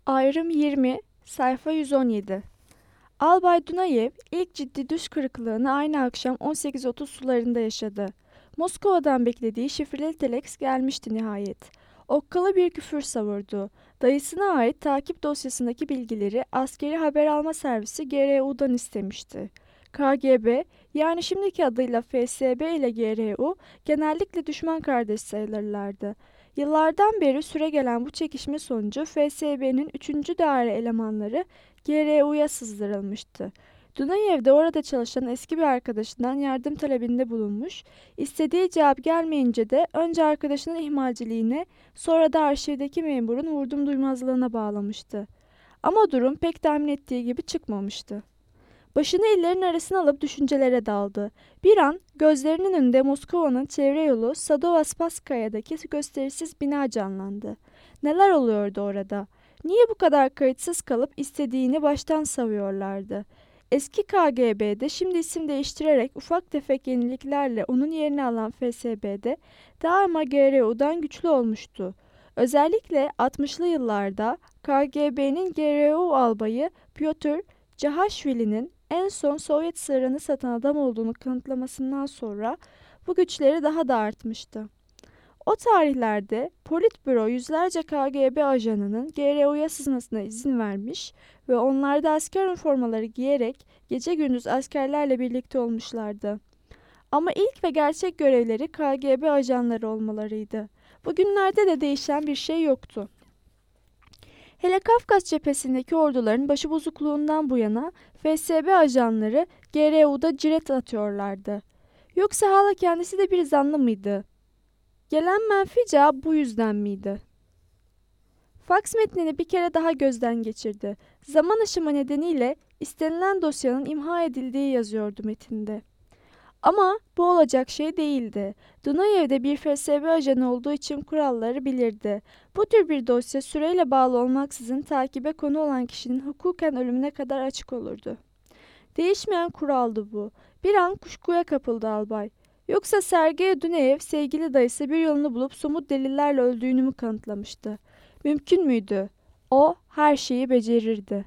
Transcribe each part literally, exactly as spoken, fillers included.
Ayrım yirmi, sayfa yüz on yedi. Albay Dunayev ilk ciddi düş kırıklığını aynı akşam on sekiz otuz sularında yaşadı. Moskova'dan beklediği şifreli teleks gelmişti nihayet. Okkalı bir küfür savurdu. Dayısına ait takip dosyasındaki bilgileri askeri haber alma servisi G R U'dan istemişti. K G B, yani şimdiki adıyla F S B ile G R U genellikle düşman kardeş sayılırlardı. Yıllardan beri süregelen bu çekişme sonucu F S B'nin üçüncü daire elemanları G R U'ya sızdırılmıştı. Dunayev de orada çalışan eski bir arkadaşından yardım talebinde bulunmuş, istediği cevap gelmeyince de önce arkadaşının ihmalciliğine, sonra da arşivdeki memurun vurdum duymazlığına bağlamıştı. Ama durum pek tahmin ettiği gibi çıkmamıştı. Başını ellerin arasına alıp düşüncelere daldı. Bir an gözlerinin önünde Moskova'nın çevre yolu Sadova-Spasskaya'daki gösterişsiz bina canlandı. Neler oluyordu orada? Niye bu kadar kayıtsız kalıp istediğini baştan savuyorlardı? Eski K G B'de şimdi isim değiştirerek ufak tefek yeniliklerle onun yerini alan F S B'de daima G R U'dan güçlü olmuştu. Özellikle altmışlı yıllarda K G B'nin G R U albayı Pyotr Cahashvili'nin en son Sovyet sırrını satan adam olduğunu kanıtlamasından sonra bu güçleri daha da artmıştı. O tarihlerde Politbüro yüzlerce K G B ajanının G R U'ya sızmasına izin vermiş ve onlar da asker üniformaları giyerek gece gündüz askerlerle birlikte olmuşlardı. Ama ilk ve gerçek görevleri K G B ajanları olmalarıydı. Bugünlerde de değişen bir şey yoktu. Hele Kafkas cephesindeki orduların başıbozukluğundan bu yana F S B ajanları G R U'da ciret atıyorlardı. Yoksa hala kendisi de bir zanlı mıydı? Gelen menfi cevap bu yüzden miydi? Faks metnini bir kere daha gözden geçirdi. Zaman aşımı nedeniyle istenilen dosyanın imha edildiği yazıyordu metinde. Ama bu olacak şey değildi. Dunayev'de bir F S B ajanı olduğu için kuralları bilirdi. Bu tür bir dosya süreyle bağlı olmaksızın takibe konu olan kişinin hukuken ölümüne kadar açık olurdu. Değişmeyen kuraldı bu. Bir an kuşkuya kapıldı albay. Yoksa Sergey Dunayev sevgili dayısı bir yolunu bulup somut delillerle öldüğünü mü kanıtlamıştı? Mümkün müydü? O her şeyi becerirdi.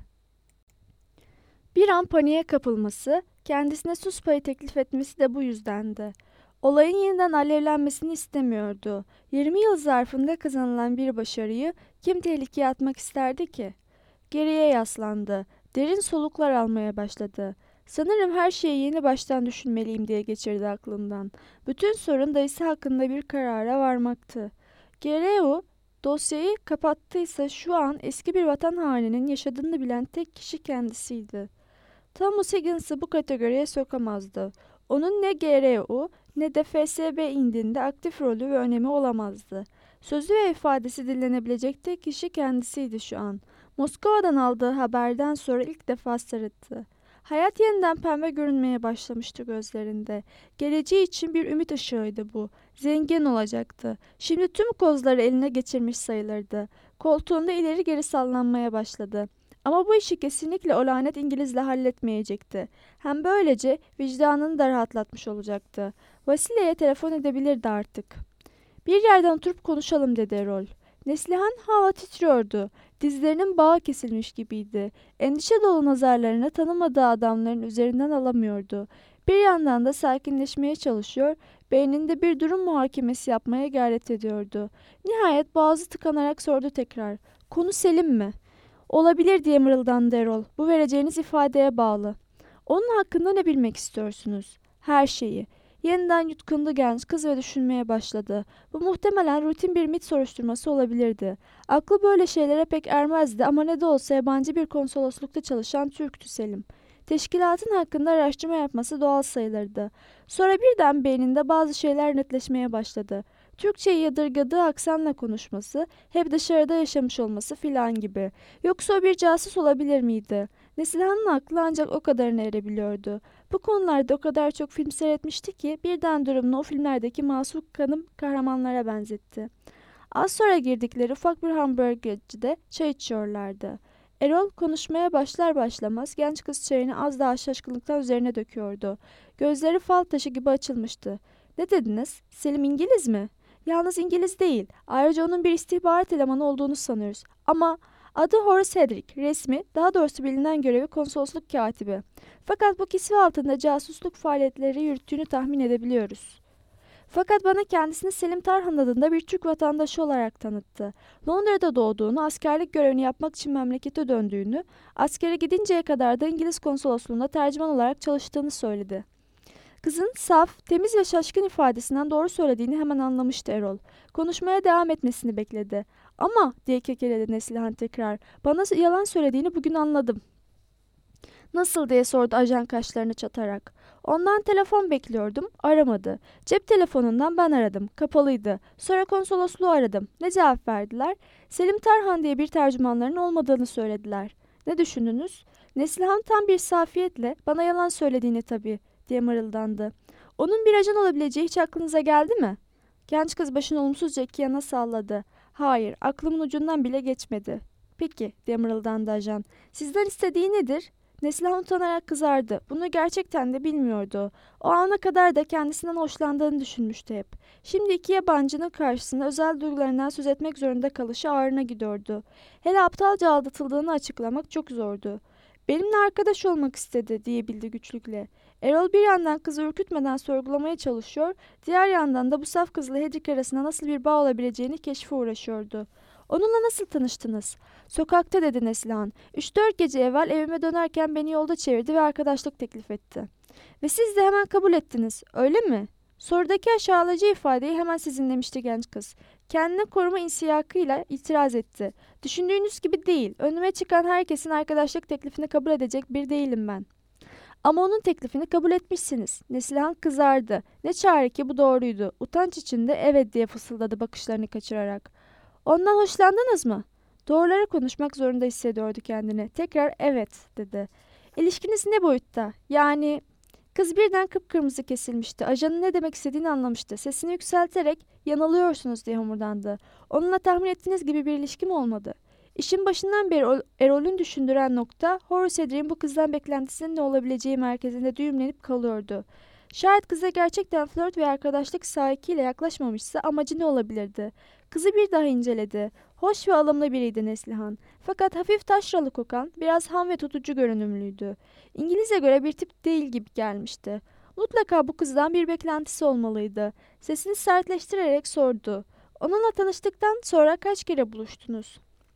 Bir an paniğe kapılması, kendisine sus payı teklif etmesi de bu yüzdendi. Olayın yeniden alevlenmesini istemiyordu. yirmi yıl zarfında kazanılan bir başarıyı kim tehlikeye atmak isterdi ki? Geriye yaslandı. Derin soluklar almaya başladı. Sanırım her şeyi yeni baştan düşünmeliyim diye geçirdi aklından. Bütün sorun dayısı hakkında bir karara varmaktı. G R U dosyayı kapattıysa şu an eski bir vatan haininin yaşadığını bilen tek kişi kendisiydi. Thomas Higgins'ı bu kategoriye sokamazdı. Onun ne G R U ne de F S B indinde aktif rolü ve önemi olamazdı. Sözü ve ifadesi dinlenebilecek tek kişi kendisiydi şu an. Moskova'dan aldığı haberden sonra ilk defa sırıttı. Hayat yeniden pembe görünmeye başlamıştı gözlerinde. Geleceği için bir ümit ışığıydı bu. Zengin olacaktı. Şimdi tüm kozları eline geçirmiş sayılırdı. Koltuğunda ileri geri sallanmaya başladı. Ama bu işi kesinlikle o lanet İngilizle halletmeyecekti. Hem böylece vicdanını da rahatlatmış olacaktı. Vasily'ye telefon edebilirdi artık. Bir yerden oturup konuşalım dedi Erol. Neslihan hala titriyordu. Dizlerinin bağı kesilmiş gibiydi. Endişe dolu nazarlarını tanımadığı adamların üzerinden alamıyordu. Bir yandan da sakinleşmeye çalışıyor, beyninde bir durum muhakemesi yapmaya gayret ediyordu. Nihayet boğazı tıkanarak sordu tekrar. Konu Selim mi? Olabilir diye mırıldandı Erol. Bu vereceğiniz ifadeye bağlı. Onun hakkında ne bilmek istiyorsunuz? Her şeyi. Yeniden yutkundu genç kız ve düşünmeye başladı. Bu muhtemelen rutin bir MİT soruşturması olabilirdi. Aklı böyle şeylere pek ermezdi ama ne de olsa yabancı bir konsoloslukta çalışan Türktü Selim. Teşkilatın hakkında araştırma yapması doğal sayılırdı. Sonra birden beyninde bazı şeyler netleşmeye başladı. Türkçeyi yadırgadığı aksanla konuşması, hep dışarıda yaşamış olması filan gibi. Yoksa o bir casus olabilir miydi? Neslihan'ın aklı ancak o kadarına erebiliyordu. Bu konularda o kadar çok film seyretmişti ki birden durumunu o filmlerdeki masum kanım kahramanlara benzetti. Az sonra girdikleri ufak bir hamburgercide çay içiyorlardı. Erol konuşmaya başlar başlamaz genç kız çayını az daha şaşkınlıktan üzerine döküyordu. Gözleri fal taşı gibi açılmıştı. Ne dediniz? Selim İngiliz mi? Yalnız İngiliz değil. Ayrıca onun bir istihbarat elemanı olduğunu sanıyoruz. Ama Adı Horace Hedrick, resmi, daha doğrusu bilinen görevi konsolosluk katibi. Fakat bu kisve altında casusluk faaliyetleri yürüttüğünü tahmin edebiliyoruz. Fakat bana kendisini Selim Tarhan adında bir Türk vatandaşı olarak tanıttı. Londra'da doğduğunu, askerlik görevini yapmak için memlekete döndüğünü, askere gidinceye kadar da İngiliz konsolosluğunda tercüman olarak çalıştığını söyledi. Kızın saf, temiz ve şaşkın ifadesinden doğru söylediğini hemen anlamıştı Erol. Konuşmaya devam etmesini bekledi. "Ama," diye kekeledi Neslihan tekrar, "bana yalan söylediğini bugün anladım." "Nasıl?" diye sordu ajan kaşlarını çatarak. "Ondan telefon bekliyordum, aramadı. Cep telefonundan ben aradım, kapalıydı. Sonra konsolosluğu aradım. Ne cevap verdiler? Selim Tarhan diye bir tercümanların olmadığını söylediler." "Ne düşündünüz?" Neslihan tam bir safiyetle, "Bana yalan söylediğini tabii," diye mırıldandı. "Onun bir ajan olabileceği hiç aklınıza geldi mi?" Genç kız başını olumsuzca iki yana salladı. "Hayır, aklımın ucundan bile geçmedi." "Peki," diye mırıldandı ajan. "Sizden istediği nedir?" Neslihan utanarak kızardı. Bunu gerçekten de bilmiyordu. O ana kadar da kendisinden hoşlandığını düşünmüştü hep. Şimdi iki yabancının karşısında özel duygularından söz etmek zorunda kalışı ağrına gidiyordu. Hele aptalca aldatıldığını açıklamak çok zordu. "Benimle arkadaş olmak istedi," diyebildi güçlükle. Erol bir yandan kızı ürkütmeden sorgulamaya çalışıyor, diğer yandan da bu saf kızla Hedrick arasında nasıl bir bağ olabileceğini keşfe uğraşıyordu. "Onunla nasıl tanıştınız?" "Sokakta," dedi Neslihan. "Üç dört gece evvel evime dönerken beni yolda çevirdi ve arkadaşlık teklif etti." "Ve siz de hemen kabul ettiniz, öyle mi?" Sorudaki aşağılayıcı ifadeyi hemen sizinlemişti genç kız. Kendini koruma insiyakıyla itiraz etti. "Düşündüğünüz gibi değil. Önüme çıkan herkesin arkadaşlık teklifini kabul edecek bir değilim ben." "Ama onun teklifini kabul etmişsiniz." Neslihan kızardı. Ne çare ki bu doğruydu. Utanç içinde "Evet," diye fısıldadı bakışlarını kaçırarak. "Ondan hoşlandınız mı?" Doğruları konuşmak zorunda hissediyordu kendini. Tekrar "Evet," dedi. "İlişkiniz ne boyutta? Yani..." Kız birden kıpkırmızı kesilmişti. Ajanın ne demek istediğini anlamıştı. Sesini yükselterek "Yanılıyorsunuz," diye homurdandı. "Onunla tahmin ettiğiniz gibi bir ilişkim olmadı." İşin başından beri Erol'ün düşündüren nokta, Horace Hedrick'in bu kızdan beklentisinin ne olabileceği merkezinde düğümlenip kalıyordu. Şayet kıza gerçekten flört ve arkadaşlık sahikiyle yaklaşmamışsa amacı ne olabilirdi? Kızı bir daha inceledi. Hoş ve alımlı biriydi Neslihan. Fakat hafif taşralı kokan, biraz ham ve tutucu görünümlüydü. İngiliz'e göre bir tip değil gibi gelmişti. Mutlaka bu kızdan bir beklentisi olmalıydı. Sesini sertleştirerek sordu. "Onunla tanıştıktan sonra kaç kere buluştunuz?"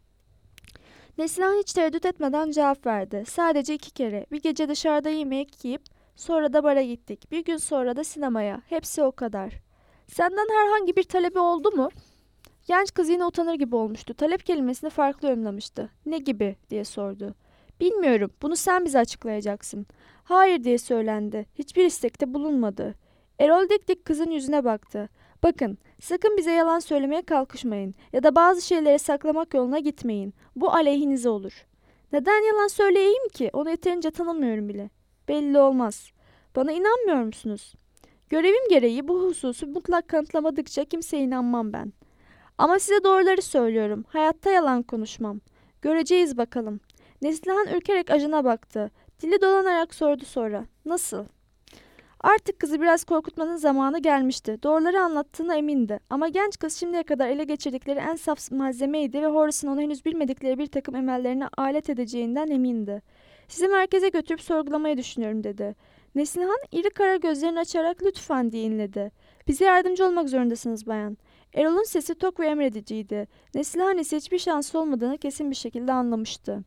Neslihan hiç tereddüt etmeden cevap verdi. "Sadece iki kere. Bir gece dışarıda yemek yiyip sonra da bara gittik. Bir gün sonra da sinemaya. Hepsi o kadar." "Senden herhangi bir talebi oldu mu?" Genç kız yine utanır gibi olmuştu. Talep kelimesini farklı yorumlamıştı. "Ne gibi?" diye sordu. "Bilmiyorum. Bunu sen bize açıklayacaksın." "Hayır," diye söylendi. "Hiçbir istekte bulunmadı." Erol dik dik kızın yüzüne baktı. "Bakın, sakın bize yalan söylemeye kalkışmayın ya da bazı şeyleri saklamak yoluna gitmeyin. Bu aleyhinize olur." "Neden yalan söyleyeyim ki? Onu yeterince tanımıyorum bile." "Belli olmaz." "Bana inanmıyor musunuz?" "Görevim gereği bu hususu mutlak kanıtlamadıkça kimseye inanmam ben." "Ama size doğruları söylüyorum. Hayatta yalan konuşmam." "Göreceğiz bakalım." Neslihan ürkerek ajana baktı. Dili dolanarak sordu sonra. "Nasıl?" Artık kızı biraz korkutmanın zamanı gelmişti. Doğruları anlattığına emindi. Ama genç kız şimdiye kadar ele geçirdikleri en saf malzemeydi ve Horace'ın onu henüz bilmedikleri bir takım emellerine alet edeceğinden emindi. "Sizi merkeze götürüp sorgulamayı düşünüyorum," dedi. Neslihan iri kara gözlerini açarak "Lütfen," diye inledi. "Bize yardımcı olmak zorundasınız bayan." Erol'un sesi tok ve emrediciydi. Neslihan ise hiçbir şansı olmadığını kesin bir şekilde anlamıştı.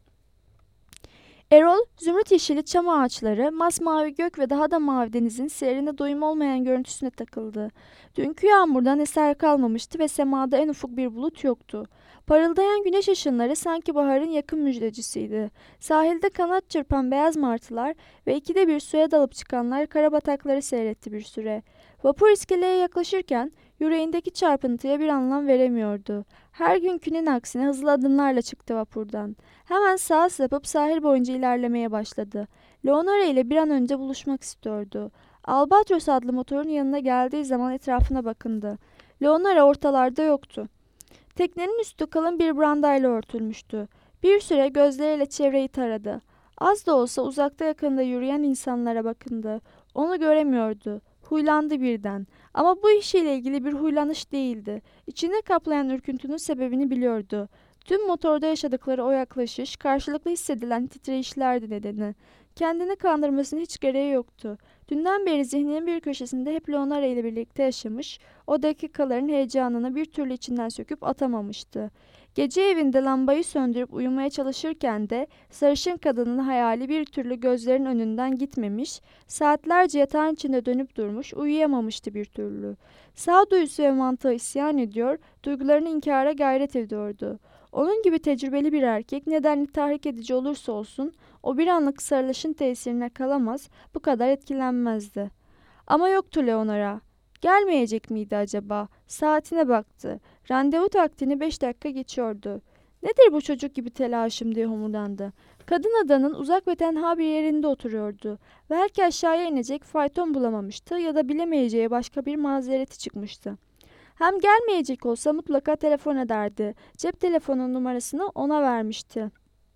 Erol, zümrüt yeşili çam ağaçları, masmavi gök ve daha da mavi denizin seyrine doyum olmayan görüntüsüne takıldı. Dünkü yağmurdan eser kalmamıştı ve semada en ufak bir bulut yoktu. Parıldayan güneş ışınları sanki baharın yakın müjdecisiydi. Sahilde kanat çırpan beyaz martılar ve ikide bir suya dalıp çıkanlar karabatakları seyretti bir süre. Vapur iskeleye yaklaşırken yüreğindeki çarpıntıya bir anlam veremiyordu. Her günkünün aksine hızlı adımlarla çıktı vapurdan. Hemen sağa sapıp sahil boyunca ilerlemeye başladı. Leonora ile bir an önce buluşmak istiyordu. Albatros adlı motorun yanına geldiği zaman etrafına bakındı. Leonora ortalarda yoktu. Teknenin üstü kalın bir brandayla örtülmüştü. Bir süre gözleriyle çevreyi taradı. Az da olsa uzakta yakında yürüyen insanlara bakındı. Onu göremiyordu. Huylandı birden. Ama bu işiyle ilgili bir huylanış değildi. İçine kaplayan ürküntünün sebebini biliyordu. Tüm motorda yaşadıkları o yaklaşış, karşılıklı hissedilen titreyişlerdi nedeni. Kendini kandırmasının hiç gereği yoktu. Dünden beri zihninin bir köşesinde hep Leonora ile birlikte yaşamış, o dakikaların heyecanını bir türlü içinden söküp atamamıştı. Gece evinde lambayı söndürüp uyumaya çalışırken de sarışın kadının hayali bir türlü gözlerinin önünden gitmemiş, saatlerce yatağın içinde dönüp durmuş, uyuyamamıştı bir türlü. Sağduyusu ve mantığı isyan ediyor, duygularını inkara gayret ediyordu. Onun gibi tecrübeli bir erkek nedenli tahrik edici olursa olsun o bir anlık sarılışın tesirine kalamaz, bu kadar etkilenmezdi. Ama yoktu Leonora. Gelmeyecek miydi acaba? Saatine baktı. Randevu taktiğini beş dakika geçiyordu. Nedir bu çocuk gibi telaşım diye homurdandı. Kadın adanın uzak ve tenha bir yerinde oturuyordu. Belki aşağıya inecek fayton bulamamıştı ya da bilemeyeceği başka bir mazereti çıkmıştı. Hem gelmeyecek olsa mutlaka telefon ederdi. Cep telefonunun numarasını ona vermişti.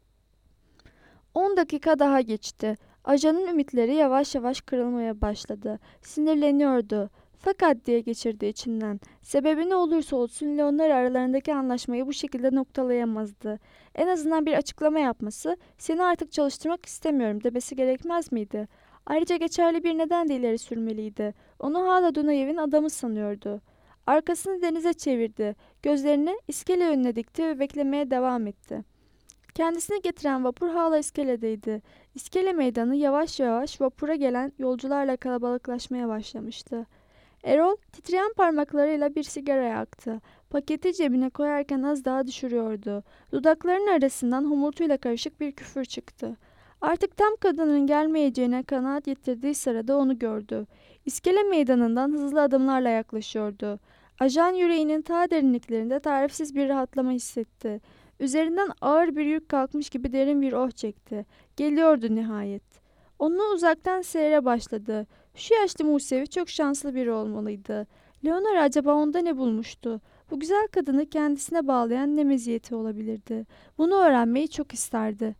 On dakika daha geçti. Ajanın ümitleri yavaş yavaş kırılmaya başladı. Sinirleniyordu. Fakat diye geçirdi içinden. Sebebi ne olursa olsun Leonora aralarındaki anlaşmayı bu şekilde noktalayamazdı. En azından bir açıklama yapması, seni artık çalıştırmak istemiyorum demesi gerekmez miydi? Ayrıca geçerli bir neden de ileri sürmeliydi. Onu hala Dunayev'in adamı sanıyordu. Arkasını denize çevirdi. Gözlerini iskele yönüne dikti ve beklemeye devam etti. Kendisini getiren vapur hala iskeledeydi. İskele meydanı yavaş yavaş vapura gelen yolcularla kalabalıklaşmaya başlamıştı. Erol titreyen parmaklarıyla bir sigara yaktı. Paketi cebine koyarken az daha düşürüyordu. Dudaklarının arasından homurtuyla karışık bir küfür çıktı. Artık tam kadının gelmeyeceğine kanaat getirdiği sırada onu gördü. İskele meydanından hızlı adımlarla yaklaşıyordu. Ajan yüreğinin ta derinliklerinde tarifsiz bir rahatlama hissetti. Üzerinden ağır bir yük kalkmış gibi derin bir oh çekti. Geliyordu nihayet. Onu uzaktan seyre başladı. Şu yaşlı Musevi çok şanslı biri olmalıydı. Leonora acaba onda ne bulmuştu? Bu güzel kadını kendisine bağlayan ne meziyeti olabilirdi? Bunu öğrenmeyi çok isterdi.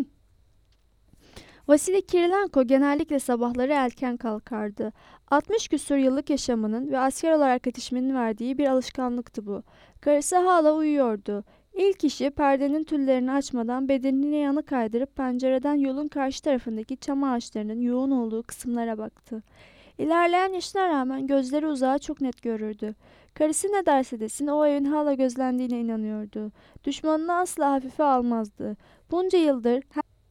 Vasili Kirilenko genellikle sabahları erken kalkardı. altmış küsur yıllık yaşamının ve asker olarak yetişmenin verdiği bir alışkanlıktı bu. Karısı hala uyuyordu. İlk işi perdenin tüllerini açmadan bedenini yana kaydırıp pencereden yolun karşı tarafındaki çam ağaçlarının yoğun olduğu kısımlara baktı. İlerleyen yaşına rağmen gözleri uzağa çok net görürdü. Karısı ne derse desin o evin hala gözlendiğine inanıyordu. Düşmanını asla hafife almazdı. Bunca yıldır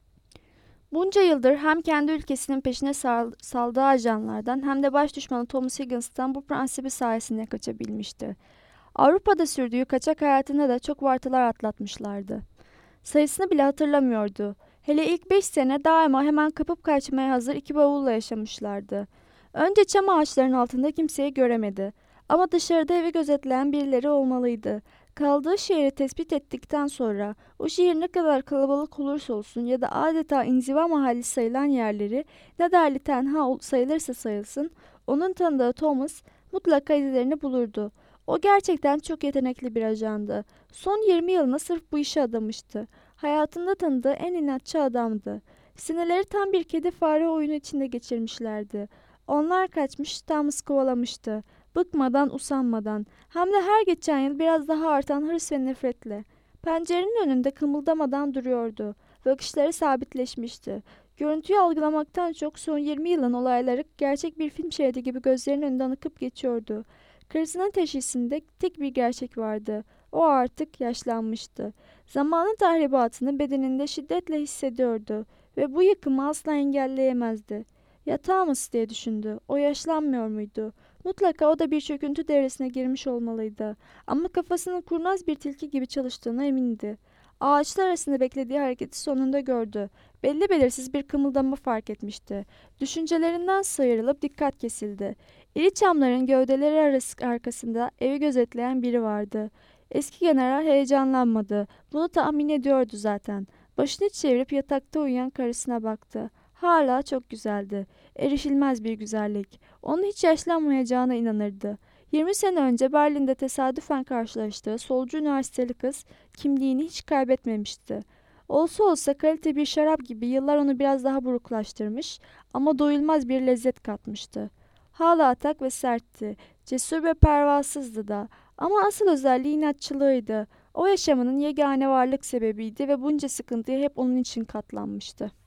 Bunca yıldır hem kendi ülkesinin peşine sal saldığı ajanlardan hem de baş düşmanı Thomas Higgins'tan bu prensibi sayesinde kaçabilmişti. Avrupa'da sürdüğü kaçak hayatında da çok vartalar atlatmışlardı. Sayısını bile hatırlamıyordu. Hele ilk beş sene daima hemen kapıp kaçmaya hazır iki bavulla yaşamışlardı. Önce çam ağaçlarının altında kimseyi göremedi. Ama dışarıda evi gözetleyen birileri olmalıydı. Kaldığı şehri tespit ettikten sonra o şehir ne kadar kalabalık olursa olsun ya da adeta inziva mahalli sayılan yerleri ne derli tenha sayılırsa sayılsın onun tanıdığı Thomas mutlaka izlerini bulurdu. O gerçekten çok yetenekli bir ajandı. Son yirmi yılını sırf bu işe adamıştı. Hayatında tanıdığı en inatçı adamdı. Sinirleri tam bir kedi fare oyunu içinde geçirmişlerdi. Onlar kaçmış, Thomas kovalamıştı. Bıkmadan, usanmadan. Hem de her geçen yıl biraz daha artan hırs ve nefretle. Pencerenin önünde kımıldamadan duruyordu. Bakışları sabitleşmişti. Görüntüyü algılamaktan çok son yirmi yılın olayları gerçek bir film şeridi gibi gözlerinin önünden akıp geçiyordu. Karısının teşhisinde tek bir gerçek vardı. O artık yaşlanmıştı. Zamanın tahribatını bedeninde şiddetle hissediyordu ve bu yıkımı asla engelleyemezdi. Ya Thomas diye düşündü. O yaşlanmıyor muydu? Mutlaka o da bir çöküntü devresine girmiş olmalıydı. Ama kafasının kurnaz bir tilki gibi çalıştığına emindi. Ağaçlar arasında beklediği hareketi sonunda gördü. Belli belirsiz bir kımıldama fark etmişti. Düşüncelerinden sıyrılıp dikkat kesildi. İri çamların gövdeleri arası arkasında evi gözetleyen biri vardı. Eski general heyecanlanmadı. Bunu tahmin ediyordu zaten. Başını çevirip yatakta uyuyan karısına baktı. Hala çok güzeldi. Erişilmez bir güzellik. Onun hiç yaşlanmayacağına inanırdı. yirmi sene önce Berlin'de tesadüfen karşılaştığı solcu üniversiteli kız kimliğini hiç kaybetmemişti. Olsa olsa kalite bir şarap gibi yıllar onu biraz daha buruklaştırmış ama doyulmaz bir lezzet katmıştı. Hala atak ve sertti. Cesur ve pervasızdı da ama asıl özelliği inatçılığıydı. O yaşamının yegane varlık sebebiydi ve bunca sıkıntıya hep onun için katlanmıştı.